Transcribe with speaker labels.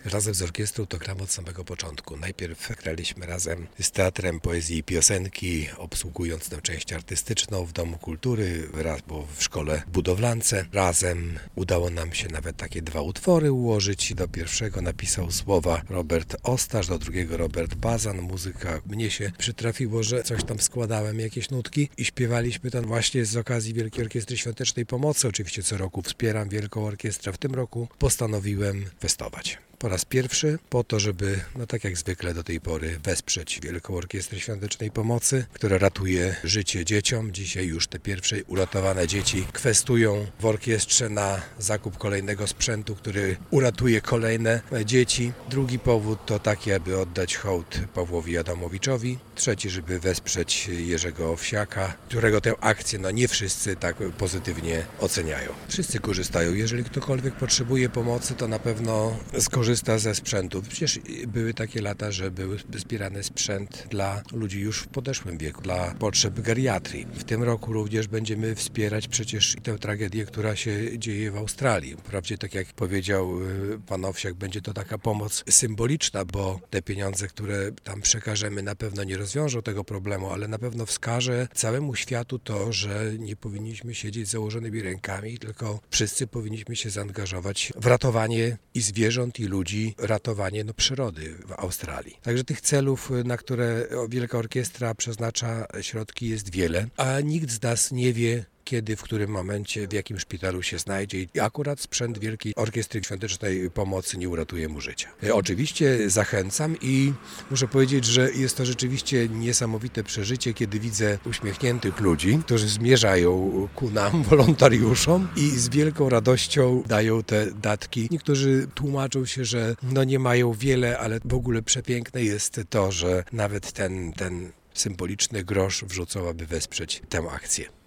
Speaker 1: Razem z orkiestrą to gram od samego początku. Najpierw graliśmy razem z Teatrem Poezji i Piosenki, obsługując tę część artystyczną w Domu Kultury, bo w szkole budowlance. Razem udało nam się nawet takie 2 utwory ułożyć. Do pierwszego napisał słowa Robert Ostasz, do drugiego Robert Bazan. Muzyka mnie się przytrafiło, że coś tam składałem, jakieś nutki i śpiewaliśmy tam właśnie z okazji Wielkiej Orkiestry Świątecznej Pomocy. Oczywiście co roku wspieram Wielką Orkiestrę. W tym roku postanowiłem festować. Po raz pierwszy po to, żeby, tak jak zwykle do tej pory, wesprzeć Wielką Orkiestrę Świątecznej Pomocy, która ratuje życie dzieciom. Dzisiaj już te pierwsze uratowane dzieci kwestują w orkiestrze na zakup kolejnego sprzętu, który uratuje kolejne dzieci. Drugi powód to taki, aby oddać hołd Pawłowi Adamowiczowi. Trzeci, żeby wesprzeć Jerzego Owsiaka, którego tę akcję nie wszyscy tak pozytywnie oceniają. Wszyscy korzystają. Jeżeli ktokolwiek potrzebuje pomocy, to na pewno korzysta ze sprzętu. Przecież były takie lata, że był zbierany sprzęt dla ludzi już w podeszłym wieku, dla potrzeb geriatrii. W tym roku również będziemy wspierać przecież tę tragedię, która się dzieje w Australii. Wprawdzie, tak jak powiedział pan Owsiak, będzie to taka pomoc symboliczna, bo te pieniądze, które tam przekażemy, na pewno nie rozwiążą tego problemu, ale na pewno wskaże całemu światu to, że nie powinniśmy siedzieć z założonymi rękami, tylko wszyscy powinniśmy się zaangażować w ratowanie i zwierząt, i ludzi, ratowanie przyrody w Australii. Także tych celów, na które Wielka Orkiestra przeznacza środki, jest wiele, a nikt z nas nie wie, kiedy, w którym momencie, w jakim szpitalu się znajdzie i akurat sprzęt Wielkiej Orkiestry Świątecznej Pomocy nie uratuje mu życia. Oczywiście zachęcam i muszę powiedzieć, że jest to rzeczywiście niesamowite przeżycie, kiedy widzę uśmiechniętych ludzi, którzy zmierzają ku nam, wolontariuszom i z wielką radością dają te datki. Niektórzy tłumaczą się, że nie mają wiele, ale w ogóle przepiękne jest to, że nawet ten symboliczny grosz wrzucą, aby wesprzeć tę akcję.